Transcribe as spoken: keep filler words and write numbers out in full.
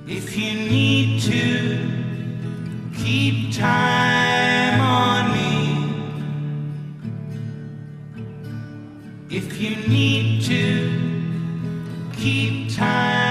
If you need to keep time on me, if you need to keep time